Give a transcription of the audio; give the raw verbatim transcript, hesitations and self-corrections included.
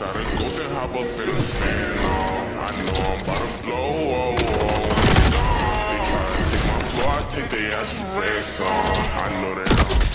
got a ghost and hop up in the fan. I know I'm about to blow. Oh, oh. They try to take my floor, I take their ass for ransom. I know that I'm